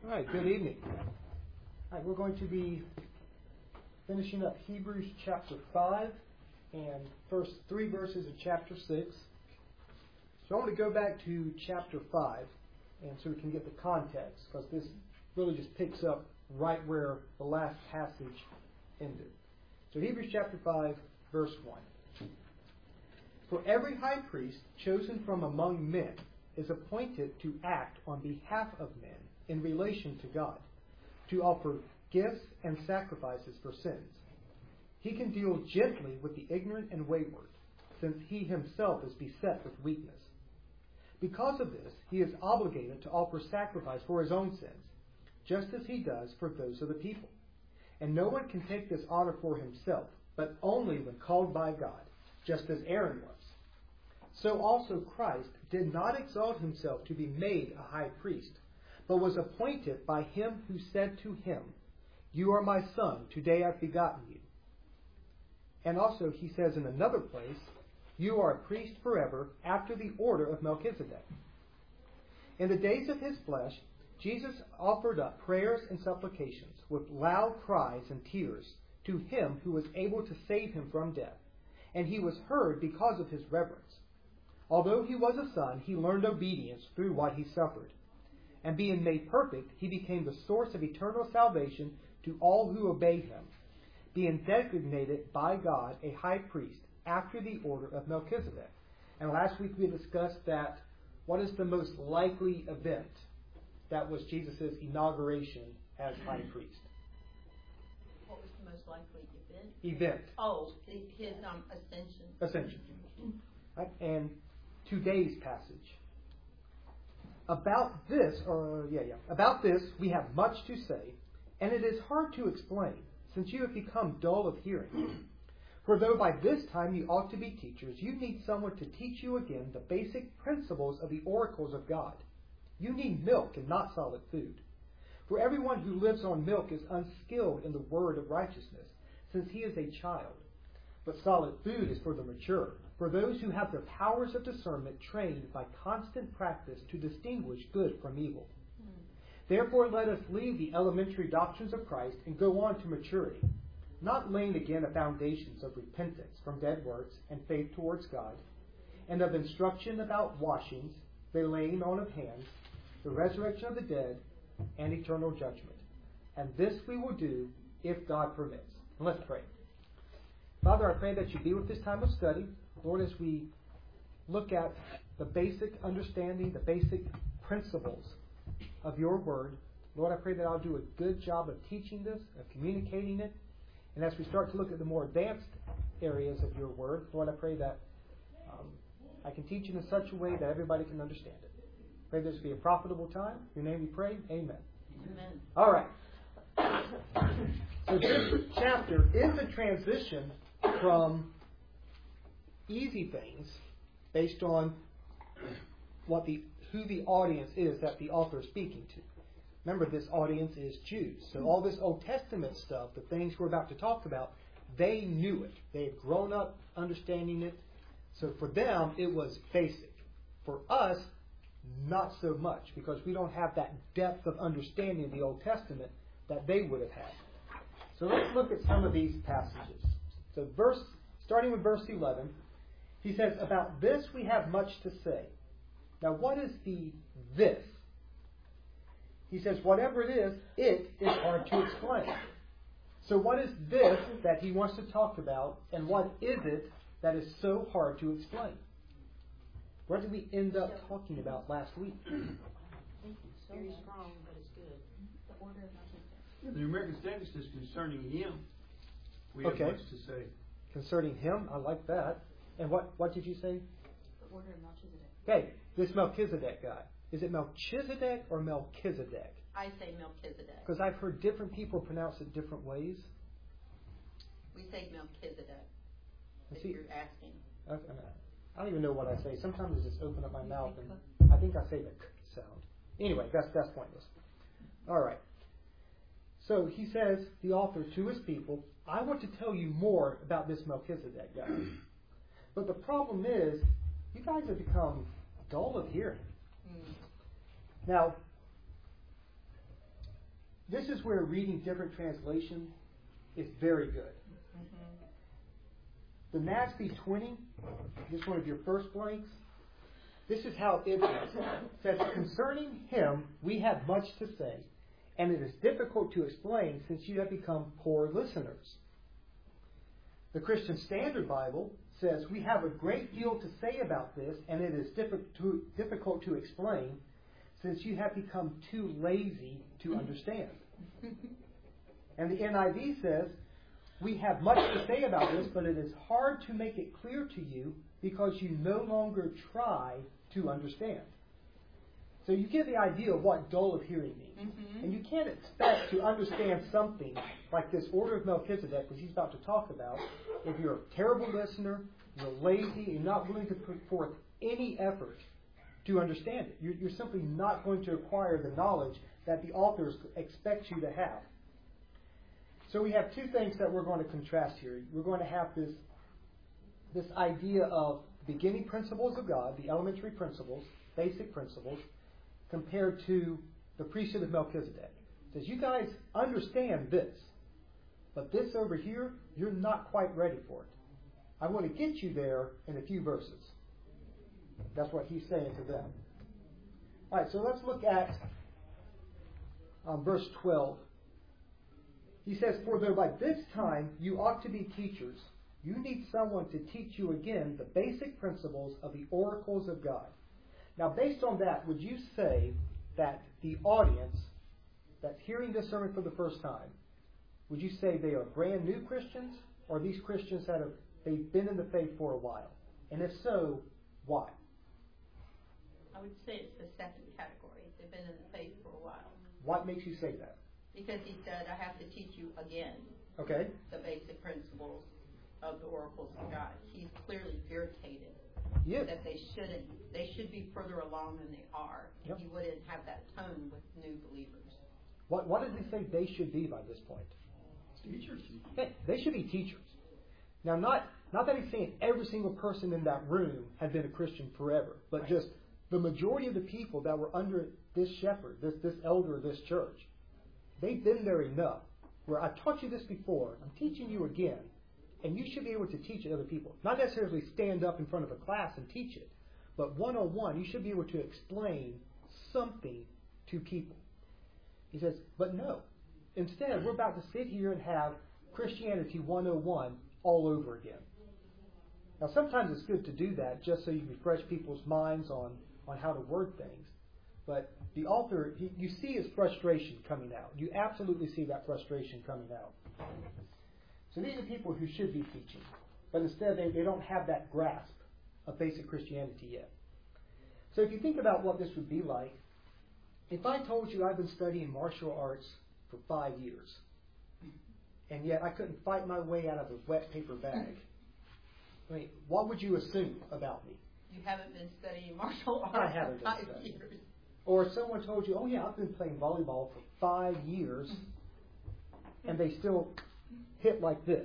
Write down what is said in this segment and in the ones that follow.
All right, good evening. All right, we're going to be finishing up Hebrews chapter 5 and first 3 verses of chapter 6. So I want to go back to chapter 5 and so we can get the context, because this really just picks up right where the last passage ended. So Hebrews chapter 5, verse 1. For every high priest chosen from among men is appointed to act on behalf of men in relation to God, to offer gifts and sacrifices for sins. He can deal gently with the ignorant and wayward, since he himself is beset with weakness. Because of this, he is obligated to offer sacrifice for his own sins, just as he does for those of the people. And no one can take this honor for himself, but only when called by God, just as Aaron was. So also Christ did not exalt himself to be made a high priest, but was appointed by him who said to him, "You are my son, today I've begotten you." And also he says in another place, "You are a priest forever after the order of Melchizedek." In the days of his flesh, Jesus offered up prayers and supplications with loud cries and tears to him who was able to save him from death, and he was heard because of his reverence. Although he was a son, he learned obedience through what he suffered. And being made perfect, he became the source of eternal salvation to all who obey him, being designated by God a high priest after the order of Melchizedek. And last week we discussed that what is the most likely event that was Jesus' inauguration as high priest? What was the most likely event? Event. Oh, his ascension. Ascension. Right? And today's passage. About this we have much to say, and it is hard to explain, since you have become dull of hearing. For though by this time you ought to be teachers, you need someone to teach you again the basic principles of the oracles of God. You need milk and not solid food. For everyone who lives on milk is unskilled in the word of righteousness, since he is a child. But solid food is for the mature, for those who have their powers of discernment trained by constant practice to distinguish good from evil. Therefore let us leave the elementary doctrines of Christ and go on to maturity, not laying again the foundations of repentance from dead works and faith towards God, and of instruction about washings, the laying on of hands, the resurrection of the dead, and eternal judgment. And this we will do if God permits. And let's pray. Father, I pray that you be with this time of study. Lord, as we look at the basic understanding, the basic principles of your word, Lord, I pray that I'll do a good job of teaching this, of communicating it. And as we start to look at the more advanced areas of your word, Lord, I pray that I can teach it in such a way that everybody can understand it. Pray this be a profitable time. In your name we pray. Amen. Amen. All right. So this chapter is a transition from easy things based on who the audience is that the author is speaking to. Remember, this audience is Jews. So all this Old Testament stuff, the things we're about to talk about, they knew it. They had grown up understanding it. So for them, it was basic. For us, not so much, because we don't have that depth of understanding of the Old Testament that they would have had. So let's look at some of these passages. So starting with verse 11, he says, "About this we have much to say." Now what is the this? He says, whatever it is hard to explain. So what is this that he wants to talk about, and what is it that is so hard to explain? What did we end up talking about last week? Very strong, but it's good. The order of Melchizedek. The American Standard says concerning him, we have much to say. Concerning him, I like that. And what did you say? The order of Melchizedek. Okay, this Melchizedek guy. Is it Melchizedek or Melchizedek? I say Melchizedek. Because I've heard different people pronounce it different ways. We say Melchizedek, if See, you're asking. I don't even know what I say. Sometimes I just open up my mouth and I think I say the k sound. Anyway, that's pointless. All right. So he says, the author to his people, I want to tell you more about this Melchizedek guy. But the problem is, you guys have become dull of hearing. Now, this is where reading different translations is very good. The NASB 20, this one of your first blanks, this is how it reads. It says, concerning him we have much to say, and it is difficult to explain since you have become poor listeners. The Christian Standard Bible says, we have a great deal to say about this, and it is difficult to explain since you have become too lazy to understand. And the NIV says, we have much to say about this, but it is hard to make it clear to you because you no longer try to understand. So you get the idea of what dull of hearing means. And you can't expect to understand something like this order of Melchizedek, which he's about to talk about, if you're a terrible listener, you're lazy, you're not willing to put forth any effort to understand it. You're simply not going to acquire the knowledge that the authors expect you to have. So we have two things that we're going to contrast here. We're going to have this idea of beginning principles of God, the elementary principles, basic principles, compared to the priesthood of Melchizedek. It says, you guys understand this, but this over here, you're not quite ready for it. I want to get you there in a few verses. That's what he's saying to them. All right, so let's look at verse 12. He says, for though by this time you ought to be teachers, you need someone to teach you again the basic principles of the oracles of God. Now, based on that, would you say that the audience that's hearing this sermon for the first time, would you say they are brand new Christians, or these Christians that they've been in the faith for a while? And if so, why? I would say it's the second category. They've been in the faith for a while. What makes you say that? Because he said, I have to teach you again Okay. the basic principles of the oracles of God. He's clearly irritated Yes. that they should be further along than they are. And Yep. he wouldn't have that tone with new believers. What does he say they should be by this point? Teachers. Hey, they should be teachers. Now, not that he's saying every single person in that room had been a Christian forever, but Right. just the majority of the people that were under this shepherd, this elder of this church, they've been there enough where I've taught you this before, I'm teaching you again, and you should be able to teach it to other people. Not necessarily stand up in front of a class and teach it, but one-on-one, you should be able to explain something to people. He says, but no. Instead, we're about to sit here and have Christianity 101 all over again. Now, sometimes it's good to do that just so you refresh people's minds on how to word things. But the author, you see his frustration coming out. You absolutely see that frustration coming out. So these are people who should be teaching, but instead they don't have that grasp of basic Christianity yet. So if you think about what this would be like, if I told you I've been studying martial arts for 5 years, and yet I couldn't fight my way out of a wet paper bag, I mean, what would you assume about me? You haven't been studying martial arts I haven't for been 5 studying. years. Or if someone told you, oh yeah, I've been playing volleyball for 5 years, and they still hit like this.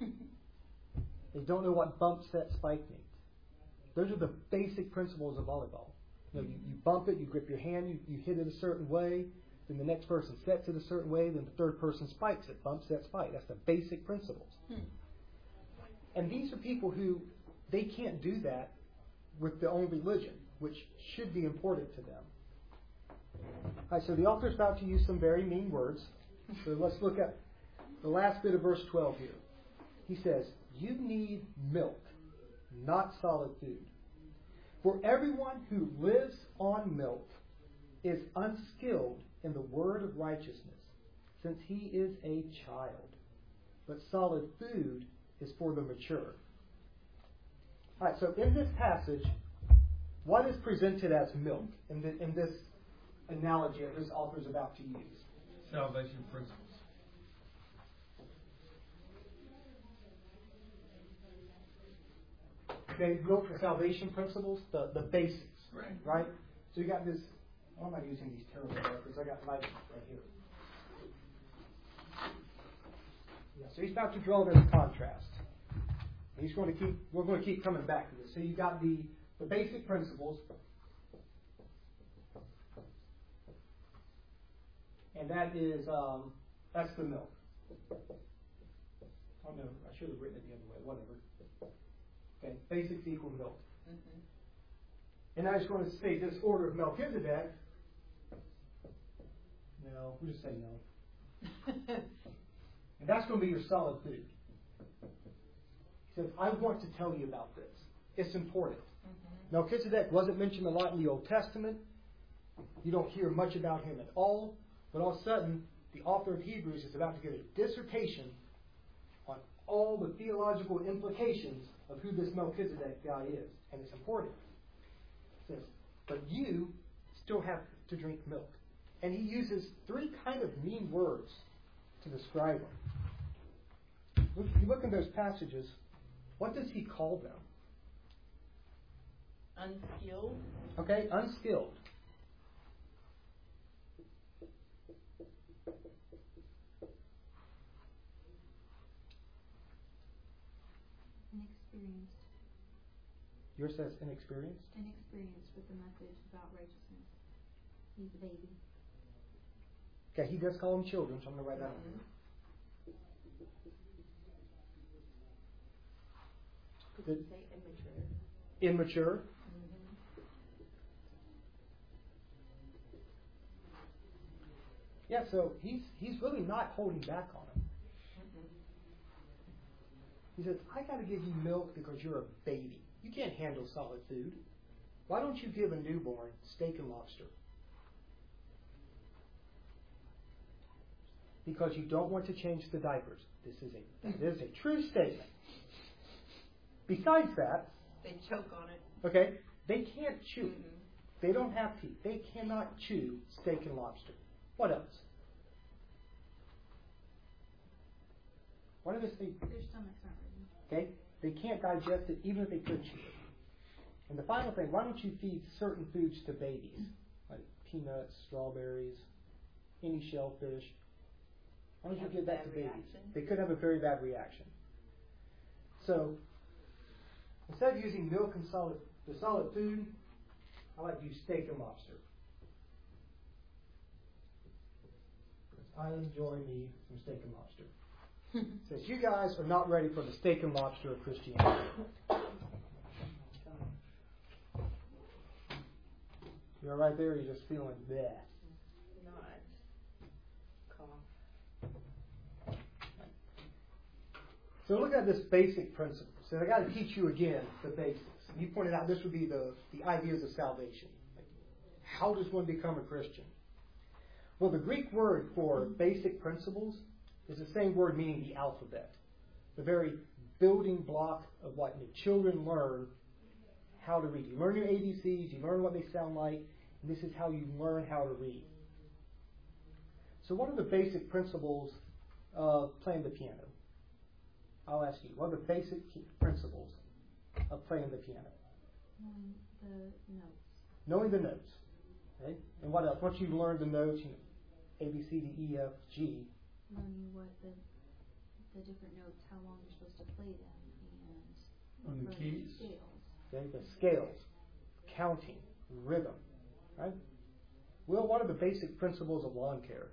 They don't know what bump, set, spike means. Those are the basic principles of volleyball. You bump it, you grip your hand, you hit it a certain way, then the next person sets it a certain way, then the third person spikes it. Bump, set, spike. That's the basic principles. And these are people who, they can't do that with their own religion, which should be important to them. All right, so the author's about to use some very mean words. So let's look at the last bit of verse 12 here. He says, you need milk, not solid food. For everyone who lives on milk is unskilled in the word of righteousness, since he is a child. But solid food is for the mature. All right, so in this passage, what is presented as milk in this analogy that this author is about to use? Salvation principles. They look for salvation principles, the basics, Right. So you got this. Why am I using these terrible records? I got my right here. Yeah, so he's about to draw this contrast. We're going to keep coming back to this. So you got the basic principles, and that's the milk. Oh no, I should have written it the other way. Whatever. Okay, basics equal milk. Mm-hmm. And I was going to say this order of Melchizedek. No, we'll just say no. And that's going to be your solid food. He says, I want to tell you about this. It's important. Mm-hmm. Melchizedek wasn't mentioned a lot in the Old Testament. You don't hear much about him at all. But all of a sudden, the author of Hebrews is about to give a dissertation on all the theological implications of who this Melchizedek guy is. And it's important. He says, but you still have to drink milk. And he uses three kind of mean words to describe them. If you look in those passages, what does he call them? Unskilled. Okay, unskilled. Inexperienced. Yours says inexperienced? Inexperienced with the message about righteousness. He's a baby. Okay, he does call them children, so I'm going to write that Mm-hmm. on. Could you say immature? Immature. Mm-hmm. Yeah, so he's really not holding back on him. Mm-hmm. He says, I got to give you milk because you're a baby. You can't handle solid food. Why don't you give a newborn steak and lobster? Because you don't want to change the diapers. That is a true statement. Besides that, They choke on it. okay, they can't chew. Mm-hmm. They don't have teeth. They cannot chew steak and lobster. What else? What do they say? Their stomachs aren't ready. Okay? They can't digest it even if they could chew it. And the final thing, why don't you feed certain foods to babies? Like peanuts, strawberries, any shellfish. Why don't you Have give a that to bad babies? reaction. They could have a very bad reaction. So, instead of using milk and the solid food, I like to use steak and lobster. I enjoy me some steak and lobster. Says you guys are not ready for the steak and lobster of Christianity. You're right there. You're just feeling bleh. Not. Cough. So look at this basic principle. So I got to teach you again the basics. And you pointed out this would be the ideas of salvation. Like, how does one become a Christian? Well, the Greek word for basic principles is the same word meaning the alphabet. The very building block of what the children learn how to read. You learn your ABCs, you learn what they sound like, and this is how you learn how to read. So what are the basic principles of playing the piano? I'll ask you, what are the basic principles of playing the piano? Knowing the notes. Knowing the notes. Okay? And what else? Once you've learned the notes, you know, A, B, C, D, E, F, G. Learning what the different notes, how long you're supposed to play them, and On the learning keys. scales. Okay? The scales, counting, rhythm. Right? Well, what are the basic principles of lawn care?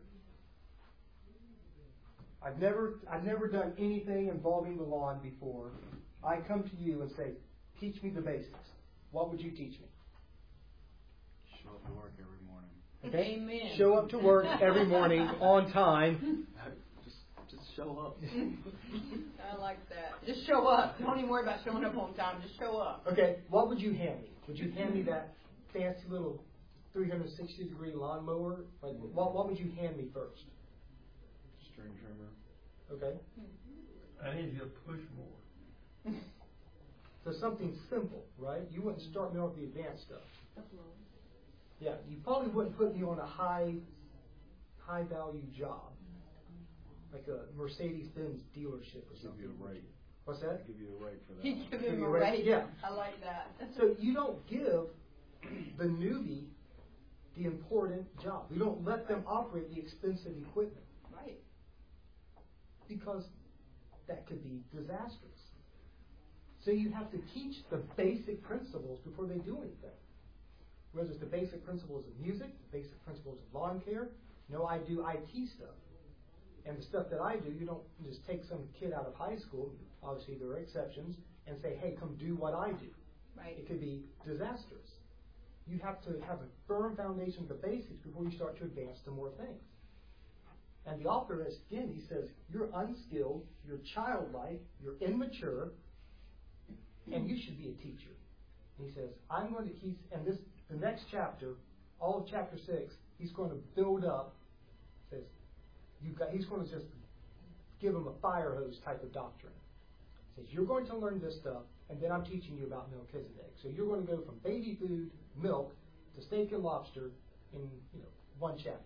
I've never done anything involving the lawn before. I come to you and say, teach me the basics. What would you teach me? Show up to work every morning. Okay? Amen. Show up to work every morning on time. Just show up. I like that. Just show up. Don't even worry about showing up on time. Just show up. Okay, what would you hand me? Would you hand me that fancy little 360-degree lawnmower? Like, what would you hand me first? String trimmer. Okay? I need you to push more. So something simple, right? You wouldn't start me off with the advanced stuff. The blow. Yeah, you probably wouldn't put me on a high value job, like a Mercedes-Benz dealership or Give something. you a rate. What's that? Give you a rate for that. He give him you a a raise? raise. Yeah. I like that. So you don't give the newbie the important job. You don't let them operate the expensive equipment Right. because that could be disastrous. So you have to teach the basic principles before they do anything. Whether it's the basic principles of music, the basic principles of lawn care, No, I do IT stuff. And the stuff that I do, you don't just take some kid out of high school, obviously there are exceptions, and say, hey, come do what I do. Right. It could be disastrous. You have to have a firm foundation of the basics before you start to advance to more things. And the author, again, he says, you're unskilled, you're childlike, you're immature, and you should be a teacher. And he says, the next chapter, all of chapter 6, he's going to build up, says, he's going to just give them a fire hose type of doctrine. He says, you're going to learn this stuff, and then I'm teaching you about Melchizedek. So you're going to go from baby food, milk, to steak and lobster in one chapter.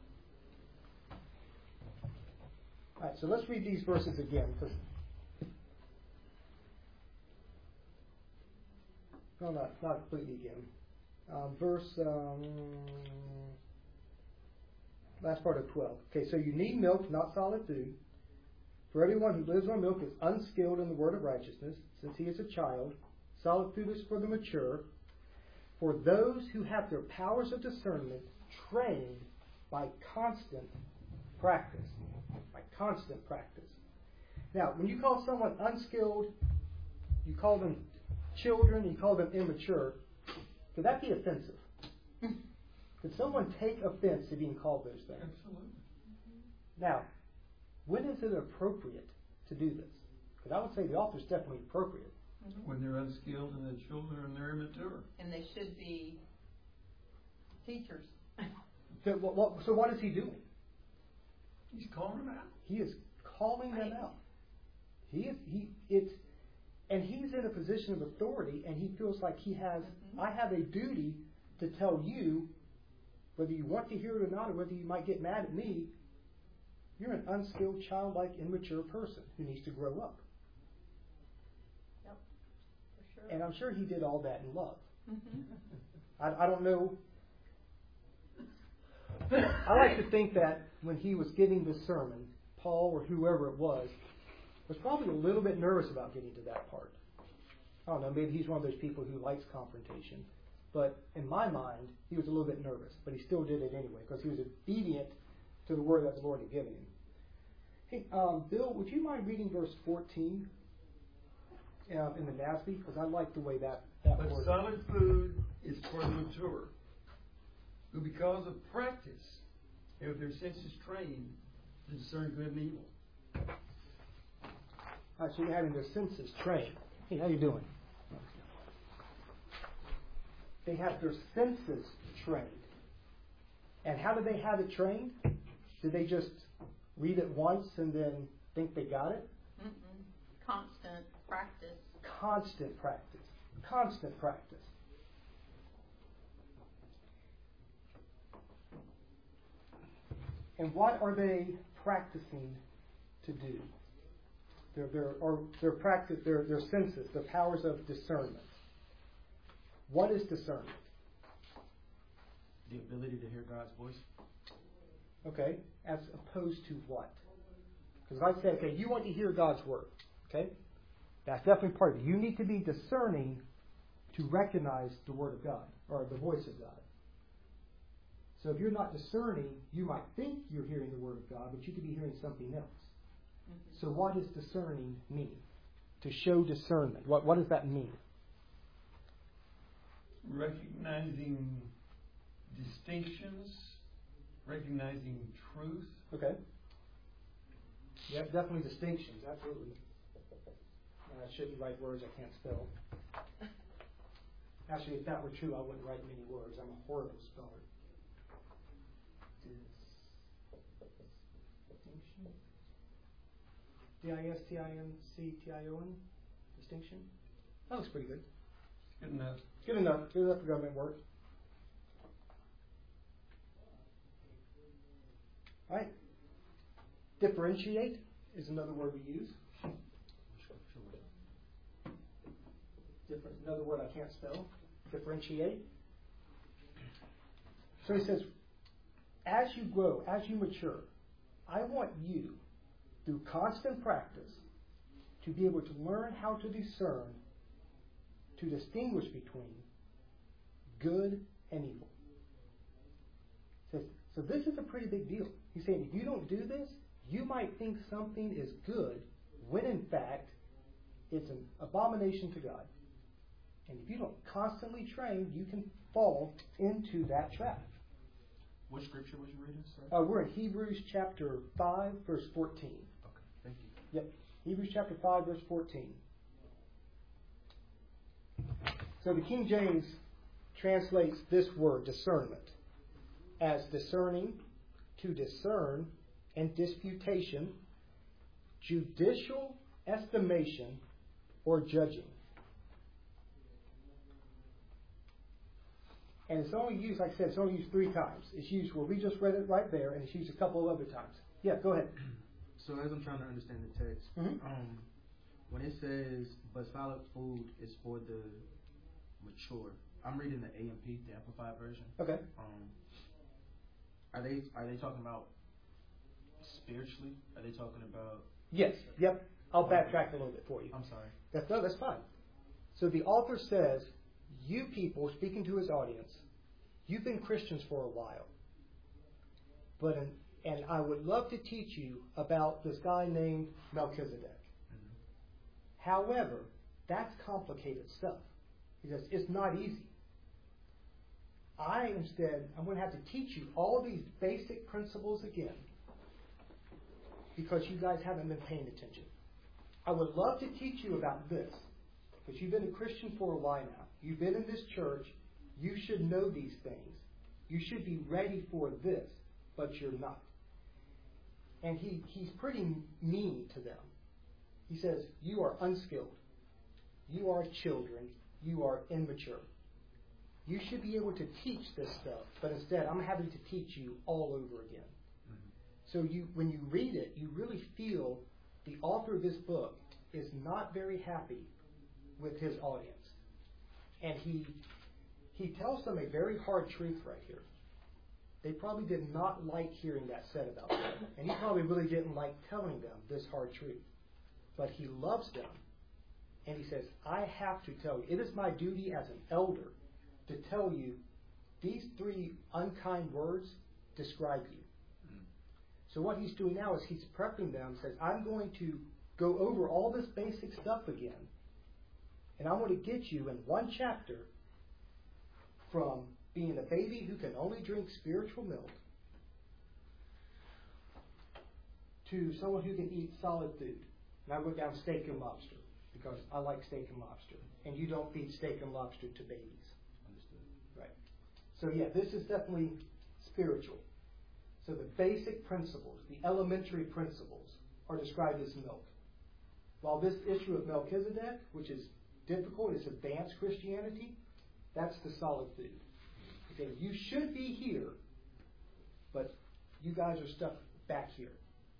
All right, so let's read these verses again. No, not completely again. Last part of 12. Okay, so you need milk, not solid food. For everyone who lives on milk is unskilled in the word of righteousness, since he is a child. Solid food is for the mature, for those who have their powers of discernment trained by constant practice. By constant practice. Now, when you call someone unskilled, you call them children, you call them immature, could that be offensive? Could someone take offense to being called those things? Absolutely. Now, when is it appropriate to do this? Because I would say the author is definitely appropriate. When they're unskilled and they're children and they're immature. And they should be teachers. So what is he doing? He's calling them out. He is calling them out. And he's in a position of authority, and he feels like he has. I have a duty to tell you, whether you want to hear it or not, or whether you might get mad at me. You're an unskilled, childlike, immature person who needs to grow up. Yep, for sure. And I'm sure he did all that in love. Mm-hmm. I don't know. I like to think that when he was giving the sermon, Paul or whoever it was probably a little bit nervous about getting to that part. I don't know, maybe he's one of those people who likes confrontation. But in my mind, he was a little bit nervous, but he still did it anyway because he was obedient to the word that the Lord had given him. Hey, Bill, would you mind reading verse 14 in the NASB? Because I like the way that But word. solid food is for the mature, who because of practice have their senses trained to discern good and evil. All right, so you're having their senses trained. Hey, how you doing? They have their senses trained. And how do they have it trained? Do they just read it once and then think they got it? Constant practice. Constant practice. Constant practice. And what are they practicing to do? Their senses, their powers of discernment. What is discernment? The ability to hear God's voice. Okay, as opposed to what? Because if I say, okay, you want to hear God's word, okay, that's definitely part of it. You need to be discerning to recognize the word of God or the voice of God. So if you're not discerning, you might think you're hearing the word of God, but you could be hearing something else. So what does discerning mean? To show discernment. What does that mean? Recognizing distinctions, recognizing truth. Okay. Yeah, definitely distinctions. Absolutely. I shouldn't write words I can't spell. Actually, if that were true, I wouldn't write many words. I'm a horrible speller. Distinction. D-I-S-T-I-N-C-T-I-O-N. Distinction. That looks pretty good. Good enough. Good enough. Good enough for government work. All right. Differentiate is another word we use. Another word I can't spell. Differentiate. So he says, as you grow, as you mature, I want you, through constant practice, to be able to learn how to discern, to distinguish between good and evil. So this is a pretty big deal. He's saying if you don't do this, you might think something is good when in fact it's an abomination to God. And if you don't constantly train, you can fall into that trap. What scripture was you reading, sir? We're in Hebrews chapter 5, verse 14. Okay, thank you. Yep. Hebrews chapter 5, verse 14. So the King James translates this word, discernment, as discerning, to discern, and disputation, judicial estimation, or judging. And it's only used, like I said, it's only used 3 times. It's used where we just read it right there, and it's used a couple of other times. Yeah, go ahead. So as I'm trying to understand the text, when it says, but solid food is for the mature, I'm reading the AMP, the Amplified version. Okay. Are they talking about spiritually? Are they talking about? Yes. Yep. I'll backtrack a little bit for you. I'm sorry. That's fine. So the author says, you people, speaking to his audience, you've been Christians for a while. And I would love to teach you about this guy named Melchizedek. Mm-hmm. However, that's complicated stuff. He says, it's not easy. I'm going to have to teach you all these basic principles again because you guys haven't been paying attention. I would love to teach you about this because you've been a Christian for a while now. You've been in this church. You should know these things. You should be ready for this, but you're not. And he's pretty mean to them. He says, you are unskilled. You are children. You are immature. You should be able to teach this stuff, but instead I'm having to teach you all over again. Mm-hmm. So when you read it, you really feel the author of this book is not very happy with his audience. And he tells them a very hard truth right here. They probably did not like hearing that said about them. And he probably really didn't like telling them this hard truth. But he loves them. And he says, I have to tell you, it is my duty as an elder to tell you these 3 unkind words describe you. Mm. So what he's doing now is he's prepping them, says, I'm going to go over all this basic stuff again. And I want to get you in 1 chapter from being a baby who can only drink spiritual milk to someone who can eat solid food. And I wrote down steak and lobster because I like steak and lobster. And you don't feed steak and lobster to babies. Understood. Right. So yeah, this is definitely spiritual. So the basic principles, the elementary principles, are described as milk. While this issue of Melchizedek, which is difficult, is advanced Christianity, that's the solid food. Okay, you should be here, but you guys are stuck back here.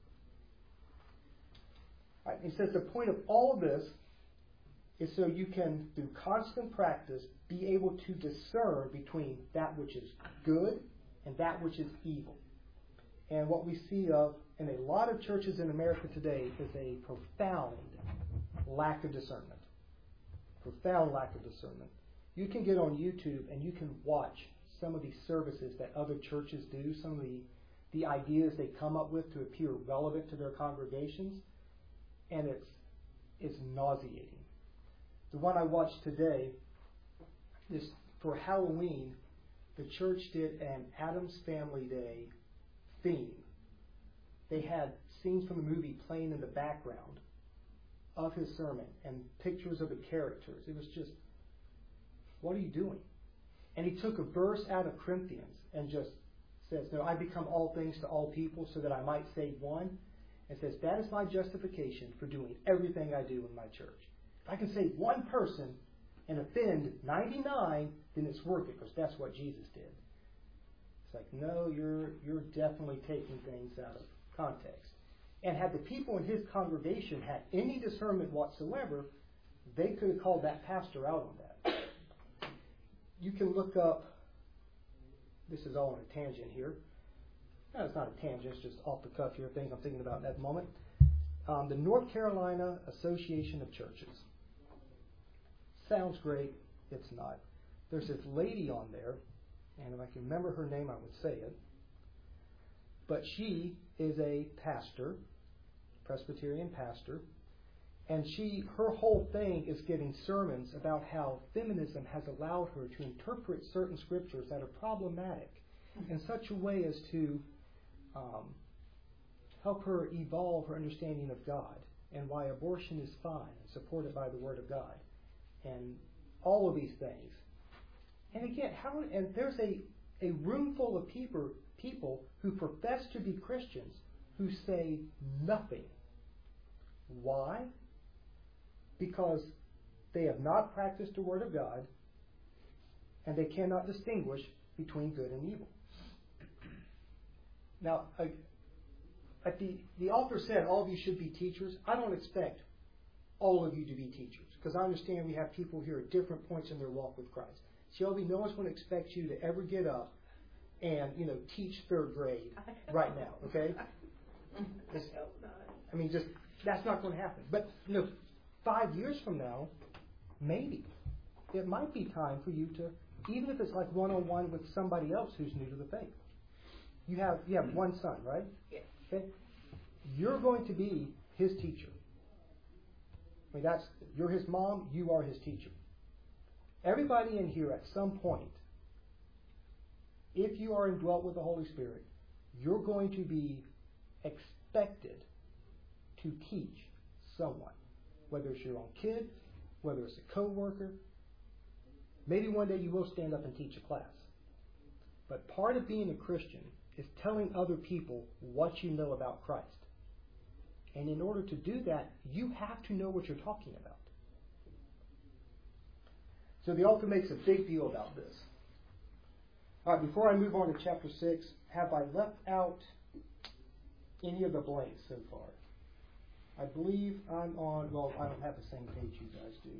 All right, it says the point of all of this is so you can, through constant practice, be able to discern between that which is good and that which is evil. And what we see of in a lot of churches in America today is a profound lack of discernment. Profound lack of discernment. You can get on YouTube and you can watch some of these services that other churches do, some of the ideas they come up with to appear relevant to their congregations, and it's nauseating. The one I watched today, for Halloween, the church did an Addams Family Day theme. They had scenes from the movie playing in the background of his sermon and pictures of the characters. It was just, what are you doing? And he took a verse out of Corinthians and just says, no, I become all things to all people so that I might save one. And says, that is my justification for doing everything I do in my church. If I can save one person and offend 99, then it's worth it because that's what Jesus did. It's like, no, you're definitely taking things out of context. And had the people in his congregation had any discernment whatsoever, they could have called that pastor out on that. You can look up, this is all on a tangent here. No, it's not a tangent, it's just off the cuff here, things I'm thinking about at the moment. The North Carolina Association of Churches. Sounds great, it's not. There's this lady on there, and if I can remember her name, I would say it. but she is a pastor, Presbyterian pastor, and her whole thing is giving sermons about how feminism has allowed her to interpret certain scriptures that are problematic in such a way as to help her evolve her understanding of God and why abortion is fine and supported by the Word of God and all of these things. And again, and there's a room full of people who profess to be Christians who say nothing. Why? Because they have not practiced the Word of God and they cannot distinguish between good and evil. Now, the author said all of you should be teachers. I don't expect all of you to be teachers because I understand we have people here at different points in their walk with Christ. Shelby, no one's going to expect you to ever get up and teach third grade right now, okay? That's not going to happen. But 5 years from now, maybe it might be time for you to, even if it's like one-on-one with somebody else who's new to the faith. You have one son, right? Yes. Okay. You're going to be his teacher. You're his mom. You are his teacher. Everybody in here, at some point, if you are indwelt with the Holy Spirit, you're going to be expected to teach someone, whether it's your own kid, whether it's a coworker. Maybe one day you will stand up and teach a class. But part of being a Christian is telling other people what you know about Christ. And in order to do that, you have to know what you're talking about. So the author makes a big deal about this. All right, before I move on to chapter 6, have I left out any of the blanks so far? I believe I'm on, I don't have the same page you guys do.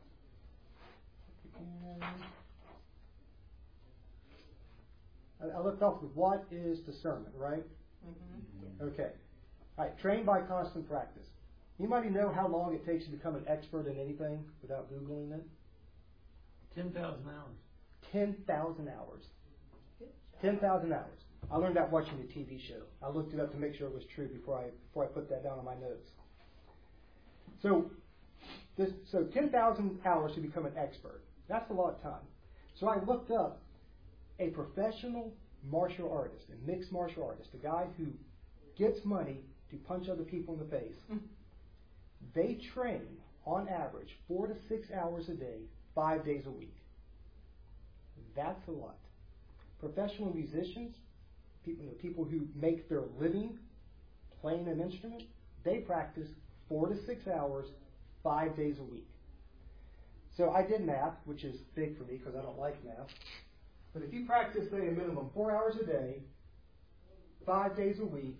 I left off with what is discernment, right? Mm-hmm. Okay. All right, trained by constant practice. Anybody know how long it takes to become an expert in anything without Googling it? 10,000 hours. 10,000 hours. 10,000 hours. I learned that watching the TV show. I looked it up to make sure it was true before I put that down on my notes. So 10,000 hours to become an expert. That's a lot of time. So I looked up a professional martial artist, a mixed martial artist, a guy who gets money to punch other people in the face. They train, on average, 4 to 6 hours a day, 5 days a week. That's a lot. Professional musicians, people who make their living playing an instrument, they practice 4 to 6 hours, 5 days a week. So I did math, which is big for me because I don't like math. But if you practice, say, a minimum 4 hours a day, 5 days a week,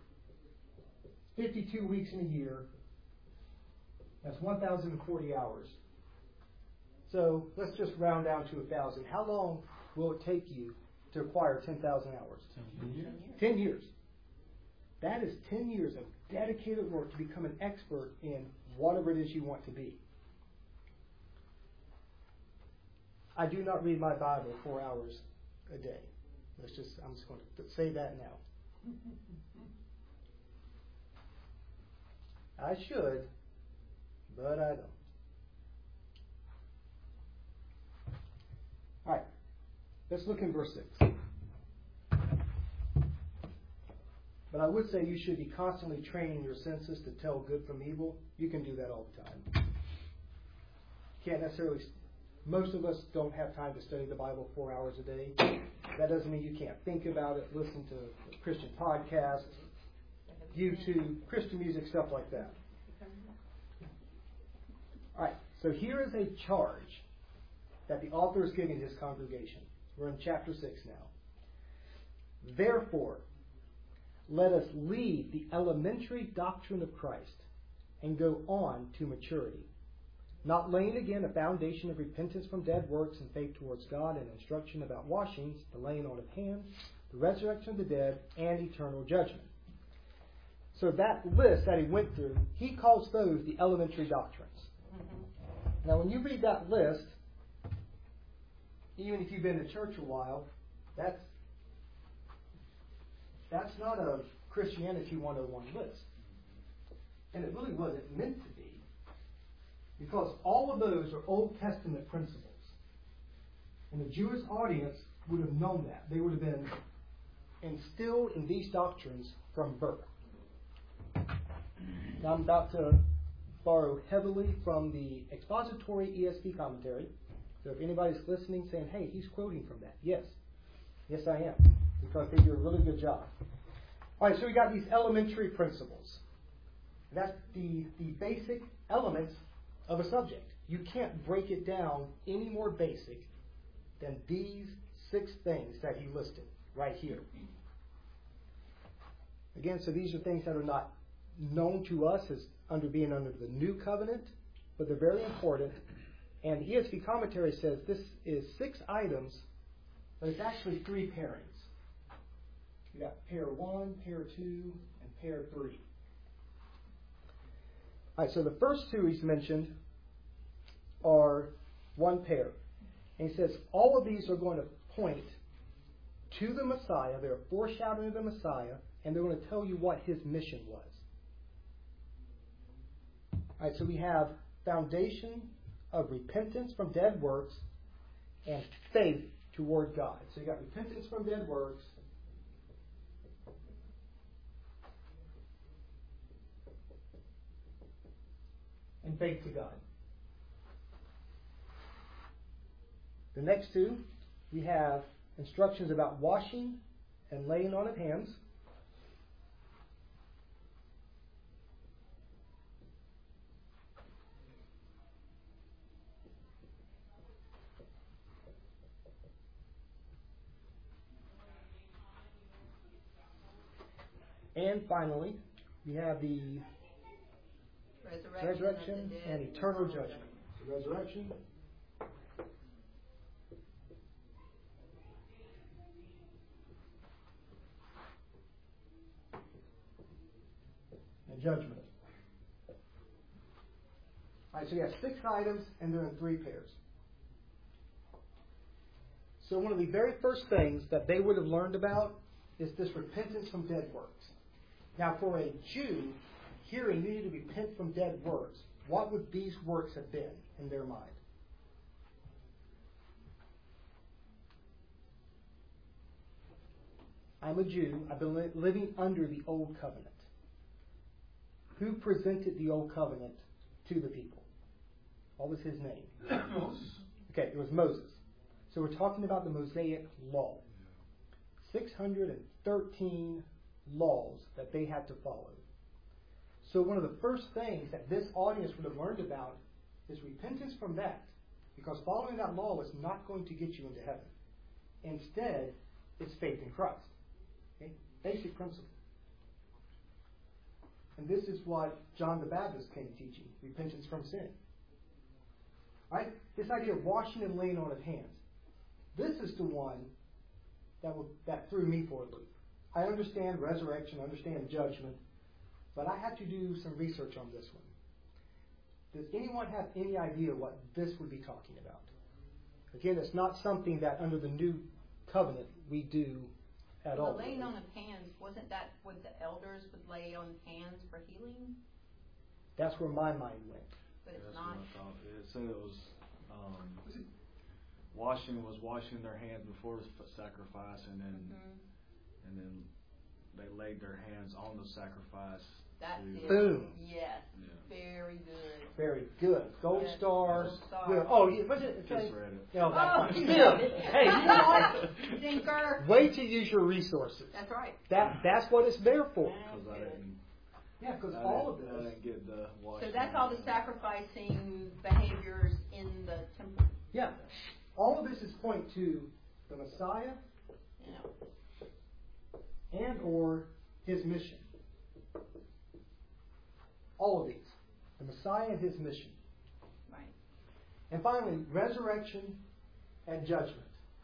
52 weeks in a year, that's 1,040 hours. So let's just round down to 1,000. How long will it take you to acquire 10,000 hours? 10 years. 10 years. That is 10 years of dedicated work to become an expert in whatever it is you want to be. I do not read my Bible 4 hours a day. I'm just going to say that now. I should, but I don't. All right, let's look in verse 6. But I would say you should be constantly training your senses to tell good from evil. You can do that all the time. Can't necessarily. Most of us don't have time to study the Bible 4 hours a day. That doesn't mean you can't think about it, listen to Christian podcasts, YouTube, Christian music, stuff like that. All right, so here is a charge that the author is giving his congregation. We're in chapter 6 now. Therefore, let us leave the elementary doctrine of Christ and go on to maturity, not laying again a foundation of repentance from dead works and faith towards God and instruction about washings, the laying on of hands, the resurrection of the dead, and eternal judgment. So that list that he went through, he calls those the elementary doctrines. Mm-hmm. Now when you read that list, even if you've been to church a while, that's That's not a Christianity 101 list. And it really wasn't meant to be, because all of those are Old Testament principles. And the Jewish audience would have known that. They would have been instilled in these doctrines from birth. Now I'm about to borrow heavily from the expository ESV commentary. So if anybody's listening saying, hey, he's quoting from that. Yes, I am. Because they do a really good job. All right, so we got these elementary principles. That's the basic elements of a subject. You can't break it down any more basic than these 6 things that he listed right here. Again, so these are things that are not known to us as being under the new covenant, but they're very important. And the ESV commentary says this is 6 items, but it's actually 3 pairings. You got pair 1, pair 2, and pair 3. All right, so the first 2 he's mentioned are 1 pair. And he says all of these are going to point to the Messiah. They're foreshadowing the Messiah, and they're going to tell you what his mission was. All right, so we have foundation of repentance from dead works and faith toward God. So you got repentance from dead works, and faith to God. The next 2, we have instructions about washing and laying on of hands. And finally, we have the resurrection and eternal judgment. The resurrection and judgment. All right, so we have 6 items, and they're in 3 pairs. So one of the very first things that they would have learned about is this repentance from dead works. Now, for a Jew, hearing you need to repent from dead works, what would these works have been in their mind? I'm a Jew. I've been living under the Old Covenant. Who presented the Old Covenant to the people? What was his name? Moses. Okay, it was Moses. So we're talking about the Mosaic Law. 613 laws that they had to follow. So one of the first things that this audience would have learned about is repentance from that, because following that law is not going to get you into heaven. Instead, it's faith in Christ. Okay? Basic principle. And this is what John the Baptist came teaching, repentance from sin. Right? This idea of washing and laying on of hands. This is the one that threw me for a loop. I understand resurrection, understand judgment, but I had to do some research on this one. Does anyone have any idea what this would be talking about? Again, it's not something that under the new covenant we do at all. The laying on of hands, wasn't that what the elders would lay on hands for healing? That's where my mind went. But it's That's not. what I thought. It said it was washing their hands before the sacrifice, and then they laid their hands on the sacrifice. That's it. Boom. Yes. Yeah. Very good. Very good. Gold Yes, star. gold star. Good. Oh, yeah, was it? Just read it. No, Oh, that's you still. did. Hey, you know what? Thinker. Way to use your resources. That's right. That's what it's there for. Because I didn't. Yeah, because I all of didn't- I this. didn't get the washing. So that's all the sacrificing behaviors in the temple. Yeah. All of this is point to the Messiah Yeah. and or his mission. All of these. The Messiah and his mission. Right. And finally, resurrection and judgment.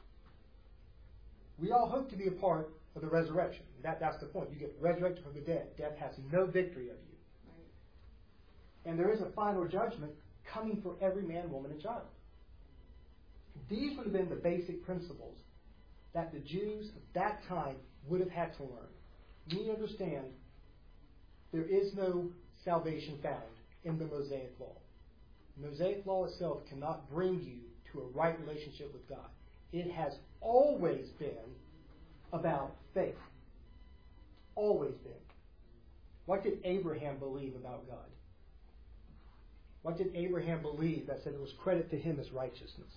We all hope to be a part of the resurrection. That's the point. You get resurrected from the dead. Death has no victory of you. Right. And there is a final judgment coming for every man, woman, and child. These would have been the basic principles that the Jews of that time would have had to learn. you need to understand there is no salvation found in the Mosaic Law. The Mosaic Law itself cannot bring you to a right relationship with God. It has always been about faith. Always been. What did Abraham believe about God? What did Abraham believe that said it was credit to him as righteousness?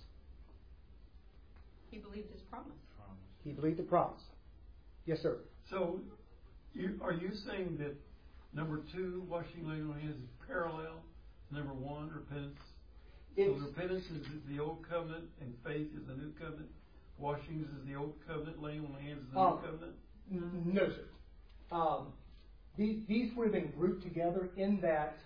He believed his promise. He believed the promise. Yes, sir. So, are you saying that number 2, washing laying on hands, is parallel to number 1, repentance? So repentance is the old covenant and faith is the new covenant? Washings is the old covenant, laying on hands is the new covenant? No, sir. These would have been grouped together in that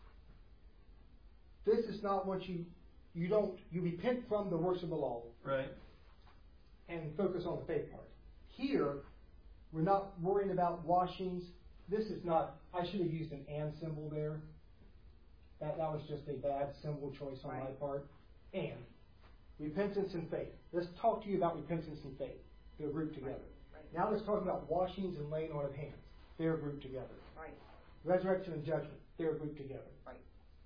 this is not what you repent from the works of the law. Right. And focus on the faith part. Here, we're not worrying about washings. This is not, I should have used an and symbol there. That was just a bad symbol choice on my part. And repentance and faith. Let's talk to you about repentance and faith. They're grouped together. Right. Now let's talk about washings and laying on of hands. They're grouped together. Right. Resurrection and judgment. They're grouped together. Right.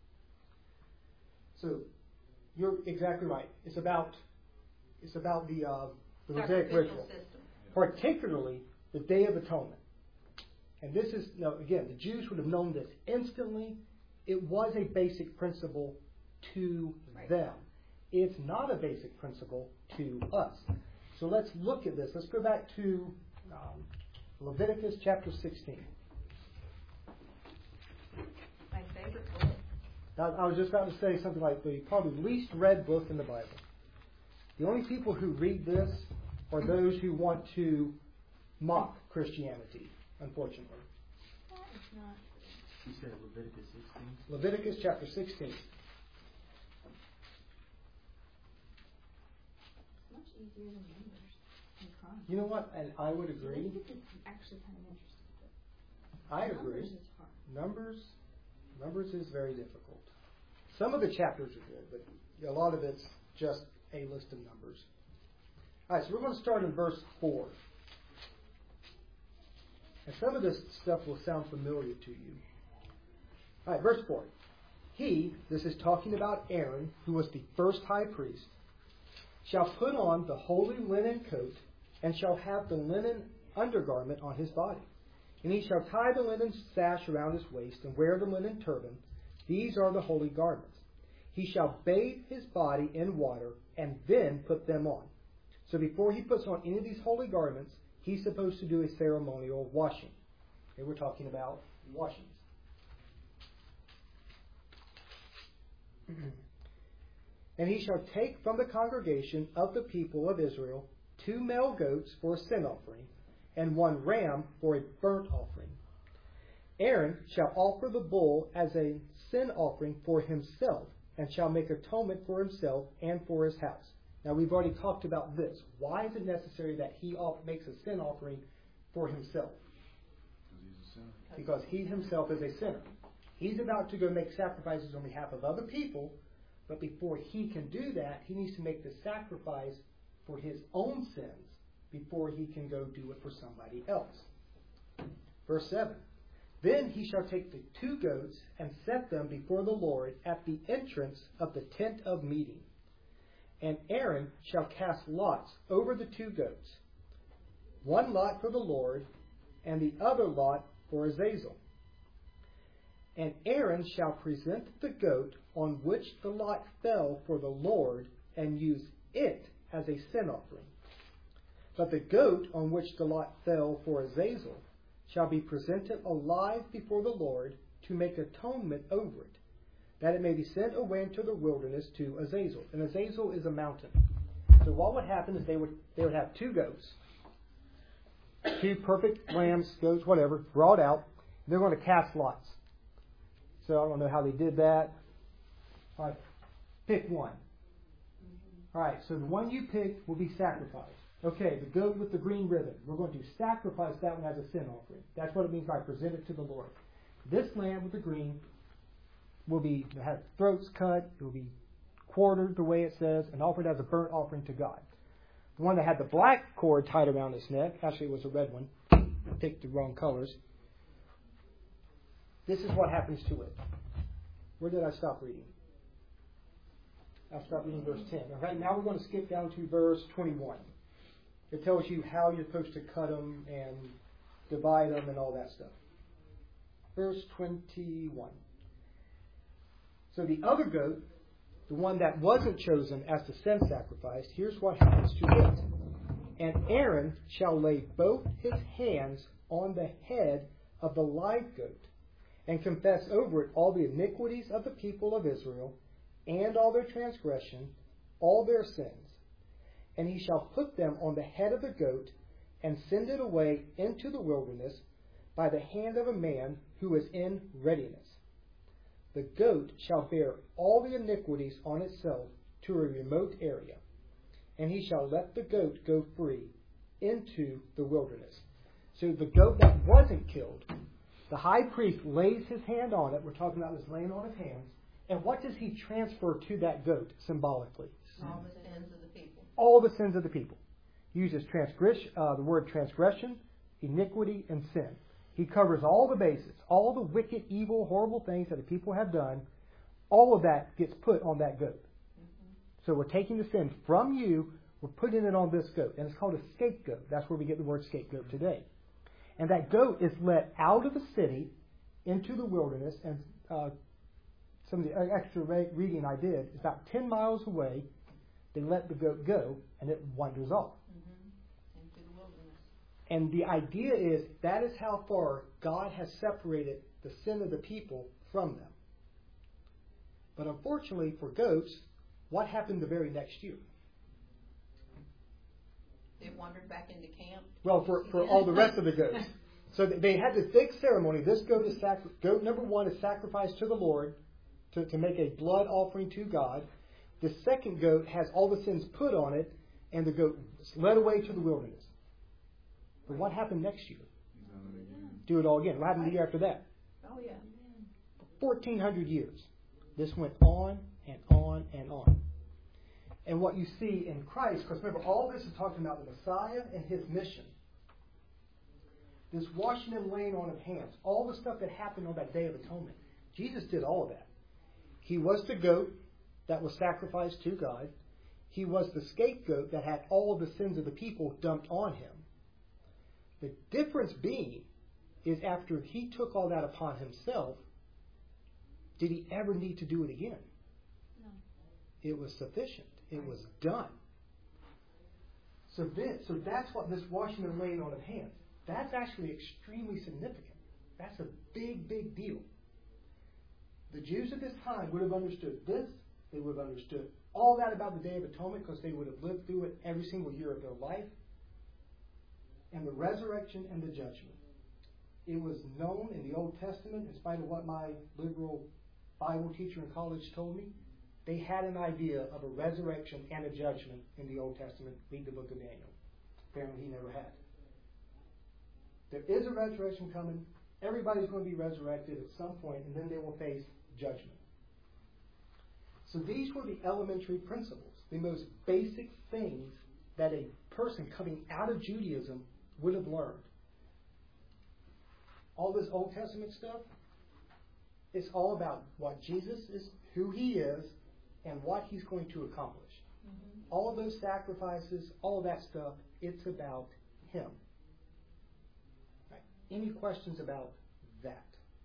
So you're exactly right. It's about the Mosaic Sacrificial ritual, system. particularly the Day of Atonement. And this is, again, the Jews would have known this instantly. It was a basic principle to them. It's not a basic principle to us. So let's look at this. Let's go back to Leviticus chapter 16. My favorite book. I was just about to say something like the probably least read book in the Bible. The only people who read this are those who want to mock Christianity, unfortunately. That is not. You said Leviticus 16? Leviticus chapter 16. It's much easier than Numbers and Chronicles. You know what? And I would agree. Leviticus is actually kind of interesting. But I agree. Numbers is hard. Numbers is very difficult. Some of the chapters are good, but a lot of it's just a list of numbers. All right, so we're going to start in verse 4. And some of this stuff will sound familiar to you. All right, verse 4. He, this is talking about Aaron, who was the first high priest, shall put on the holy linen coat, and shall have the linen undergarment on his body. And he shall tie the linen sash around his waist, and wear the linen turban. These are the holy garments. He shall bathe his body in water, and then put them on. So before he puts on any of these holy garments, he's supposed to do a ceremonial washing. Okay, we're talking about washings. And he shall take from the congregation of the people of Israel 2 male goats for a sin offering, and 1 ram for a burnt offering. Aaron shall offer the bull as a sin offering for himself, and shall make atonement for himself and for his house. Now we've already talked about this. Why is it necessary that he makes a sin offering for himself? Because he himself is a sinner. He's about to go make sacrifices on behalf of other people, but before he can do that, he needs to make the sacrifice for his own sins before he can go do it for somebody else. Verse 7. Then he shall take the 2 goats and set them before the Lord at the entrance of the tent of meeting. And Aaron shall cast lots over the 2 goats, 1 lot for the Lord, and the other lot for Azazel. And Aaron shall present the goat on which the lot fell for the Lord, and use it as a sin offering. But the goat on which the lot fell for Azazel shall be presented alive before the Lord to make atonement over it, that it may be sent away into the wilderness to Azazel. And Azazel is a mountain. So what would happen is they would have 2 goats, 2 perfect lambs, goats, whatever, brought out. And they're going to cast lots. So I don't know how they did that. All right, pick one. All right, so the one you picked will be sacrificed. Okay, the goat with the green ribbon. We're going to sacrifice that one as a sin offering. That's what it means by present it to the Lord. This lamb with the green will have throats cut. It will be quartered the way it says and offered as a burnt offering to God. The one that had the black cord tied around his neck, actually it was a red one, picked the wrong colors. This is what happens to it. Where did I stop reading? I stopped reading verse 10. All right, now we're going to skip down to verse 21. It tells you how you're supposed to cut them and divide them and all that stuff. Verse 21. So the other goat, the one that wasn't chosen as the sin sacrifice, here's what happens to it. And Aaron shall lay both his hands on the head of the live goat, and confess over it all the iniquities of the people of Israel, and all their transgression, all their sins. And he shall put them on the head of the goat, and send it away into the wilderness by the hand of a man who is in readiness. The goat shall bear all the iniquities on itself to a remote area, and he shall let the goat go free into the wilderness. So the goat that wasn't killed, the high priest lays his hand on it. We're talking about this laying on his hands. And what does he transfer to that goat symbolically? All the sins of the people. All the sins of the people. He uses the word transgression, iniquity, and sin. He covers all the bases, all the wicked, evil, horrible things that the people have done. All of that gets put on that goat. Mm-hmm. So we're taking the sin from you, we're putting it on this goat. And it's called a scapegoat. That's where we get the word scapegoat today. And that goat is let out of the city into the wilderness. And some of the extra reading I did is about 10 miles away. They let the goat go, and it wanders off. Mm-hmm. Into the wilderness. And the idea is that is how far God has separated the sin of the people from them. But unfortunately for goats, what happened the very next year? It wandered back into camp. Well, for all the rest of the goats. So they had this big ceremony. This goat is goat number one is sacrificed to the Lord to make a blood offering to God. The second goat has all the sins put on it, and the goat is led away to the wilderness. But what happened next year? Do it all again. What happened the year after that? Oh, yeah. For 1,400 years. This went on and on and on. And what you see in Christ, because remember, all this is talking about the Messiah and his mission. This washing and laying on of hands, all the stuff that happened on that Day of Atonement. Jesus did all of that. He was the goat that was sacrificed to God. He was the scapegoat that had all of the sins of the people dumped on him. The difference being is after he took all that upon himself, did he ever need to do it again? No. It was sufficient. It was done. So that's what this washing and laying on of hands. That's actually extremely significant. That's a big, big deal. The Jews at this time would have understood this. They would have understood all that about the Day of Atonement because they would have lived through it every single year of their life. And the resurrection and the judgment. It was known in the Old Testament, in spite of what my liberal Bible teacher in college told me. They had an idea of a resurrection and a judgment in the Old Testament. Read the book of Daniel. Apparently he never had. There is a resurrection coming. Everybody's going to be resurrected at some point, and then they will face judgment. So these were the elementary principles, the most basic things that a person coming out of Judaism would have learned. All this Old Testament stuff, it's all about what Jesus is, who he is, and what he's going to accomplish. Mm-hmm. All of those sacrifices, all of that stuff, it's about him. Right. Any questions about that?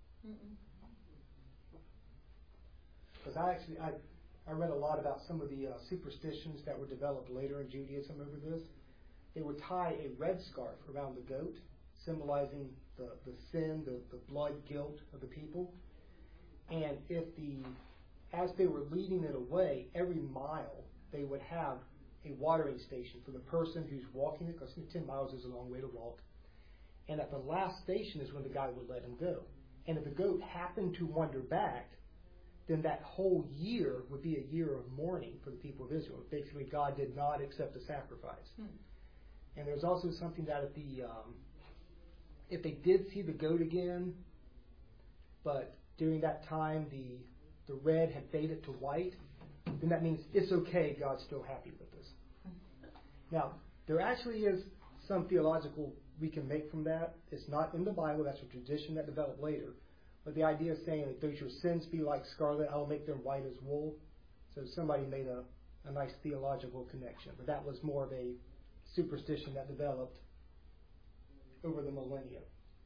Because I read a lot about some of the superstitions that were developed later in Judaism over this. They would tie a red scarf around the goat, symbolizing the sin, the blood guilt of the people. And as they were leading it away, every mile they would have a watering station for the person who's walking it, because 10 miles is a long way to walk. And at the last station is when the guy would let him go. And if the goat happened to wander back, then that whole year would be a year of mourning for the people of Israel. Basically, God did not accept the sacrifice. And there's also something that if they did see the goat again, but during that time the red had faded to white, then that means it's okay, God's still happy with us. Now, there actually is some theological we can make from that. It's not in the Bible. That's a tradition that developed later. But the idea of saying that though your sins be like scarlet, I will make them white as wool. So somebody made a nice theological connection. But that was more of a superstition that developed over the millennia.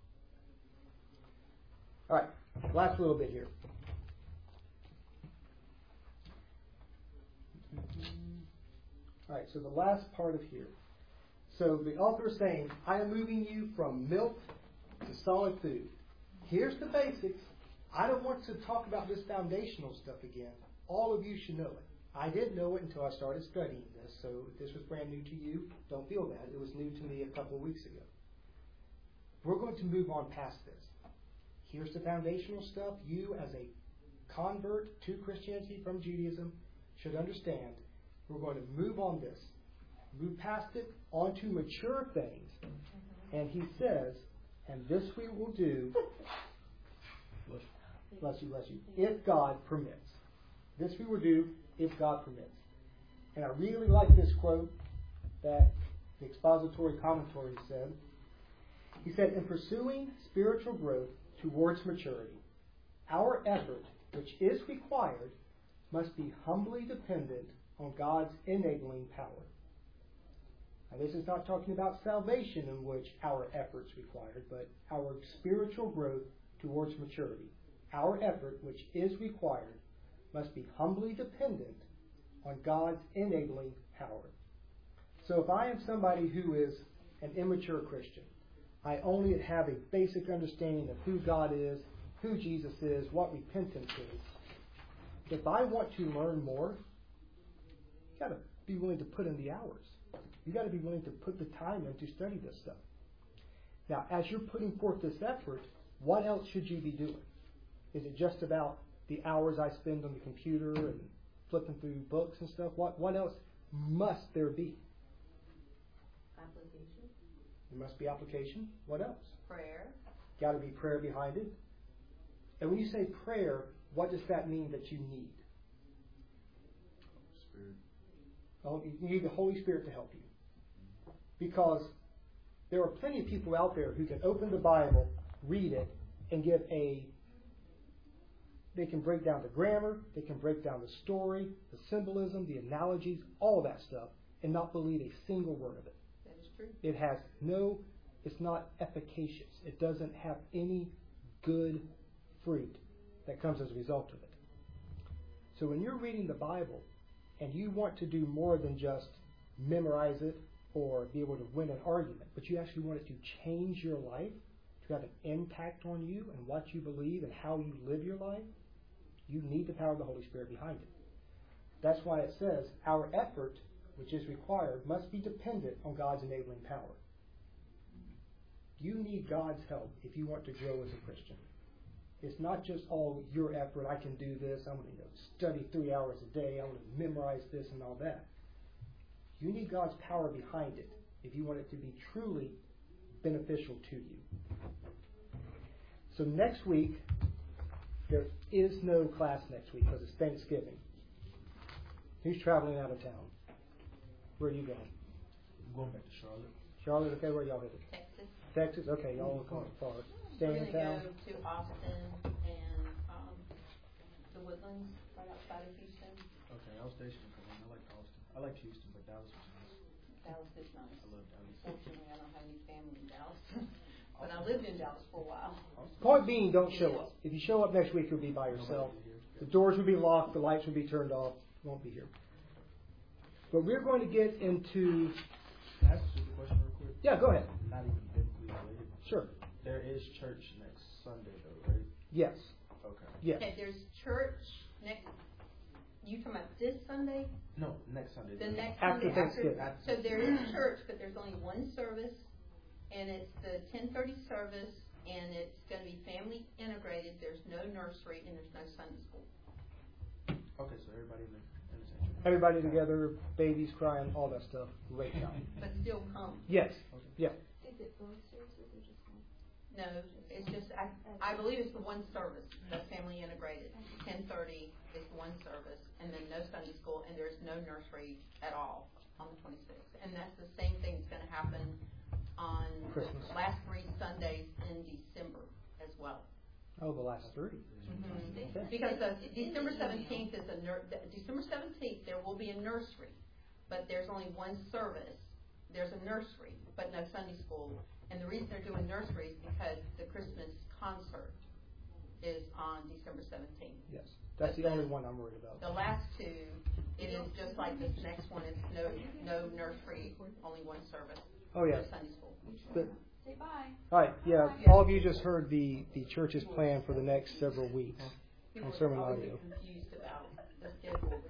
All right, last little bit here. All right, so the last part of here. So the author is saying, I am moving you from milk to solid food. Here's the basics. I don't want to talk about this foundational stuff again. All of you should know it. I didn't know it until I started studying this, so if this was brand new to you, don't feel bad. It was new to me a couple of weeks ago. We're going to move on past this. Here's the foundational stuff you, as a convert to Christianity from Judaism, should understand. We're going to move on this. Move past it onto mature things. And he says, and this we will do, bless you, if God permits. This we will do if God permits. And I really like this quote that the expository commentary said. He said, in pursuing spiritual growth towards maturity, our effort, which is required, must be humbly dependent on God's enabling power. Now, this is not talking about salvation in which our effort's required, but our spiritual growth towards maturity. Our effort, which is required, must be humbly dependent on God's enabling power. So if I am somebody who is an immature Christian, I only have a basic understanding of who God is, who Jesus is, what repentance is. If I want to learn more, you've got to be willing to put in the hours. You've got to be willing to put the time in to study this stuff. Now, as you're putting forth this effort, what else should you be doing? Is it just about the hours I spend on the computer and flipping through books and stuff? What else must there be? Application. There must be application. What else? Prayer. Got to be prayer behind it. And when you say prayer, what does that mean that you need? Spirit. Oh, you need the Holy Spirit to help you. Because there are plenty of people out there who can open the Bible, read it, and give they can break down the grammar, they can break down the story, the symbolism, the analogies, all that stuff, and not believe a single word of it. That is true. It's not efficacious. It doesn't have any good fruit that comes as a result of it. So when you're reading the Bible and you want to do more than just memorize it or be able to win an argument, but you actually want it to change your life, to have an impact on you and what you believe and how you live your life, you need the power of the Holy Spirit behind it. That's why it says our effort, which is required, must be dependent on God's enabling power. You need God's help if you want to grow as a Christian. It's not just all your effort. I can do this. I'm going to study 3 hours a day. I'm going to memorize this and all that. You need God's power behind it if you want it to be truly beneficial to you. So next week, there is no class next week because it's Thanksgiving. Who's traveling out of town? Where are you going? I'm going back to Charlotte. Charlotte, okay, where y'all headed? Texas. Texas, okay, y'all are going far. Staying in We're town? going to go to Austin and the Woodlands right outside of Houston. Okay, I was stationed in Columbia. I like Austin. I like Houston, but Dallas was nice. Dallas is nice. I love Dallas. Unfortunately, I don't have any family in Dallas. But I lived in Dallas for a while. Point being, don't show up. If you show up next week, you'll be by yourself. The doors will be locked, the lights will be turned off. You won't be here. But we're going to get into... Can I ask you a question real quick? Yeah, go ahead. Not even biblically related. Sure. There is church next Sunday, though, right? Yes. Okay. Yes. Okay, there's church next. You talking about this Sunday? No, next Sunday. The next After Sunday Thanksgiving. So there is church, but there's only one service, and it's the 10:30 service, and it's going to be family integrated. There's no nursery, and there's no Sunday school. Okay, so everybody in the same church. Everybody together, babies crying, all that stuff. Great time. But still come. Yes. Okay. Yeah. Is it both services or just one? No, it's just I believe it's the one service that's family integrated. 10:30 is one service, and then no Sunday school, and there's no nursery at all on the 26th. And that's the same thing that's going to happen on Christmas. last 3 Sundays in December as well. Oh, the last 3. Mm-hmm. Because December 17th is December 17th there will be a nursery, but there's only one service. There's a nursery, but no Sunday school. And the reason they're doing nursery is because the Christmas concert is on December 17th. Yes, that's the only one I'm worried about. The last 2, it is just like this next one. It's no nursery, only one service. Oh yeah. No Sunday school. But, Say bye. all right, yeah. All of you just heard the church's plan for the next several weeks People on sermon always audio. get confused about the schedule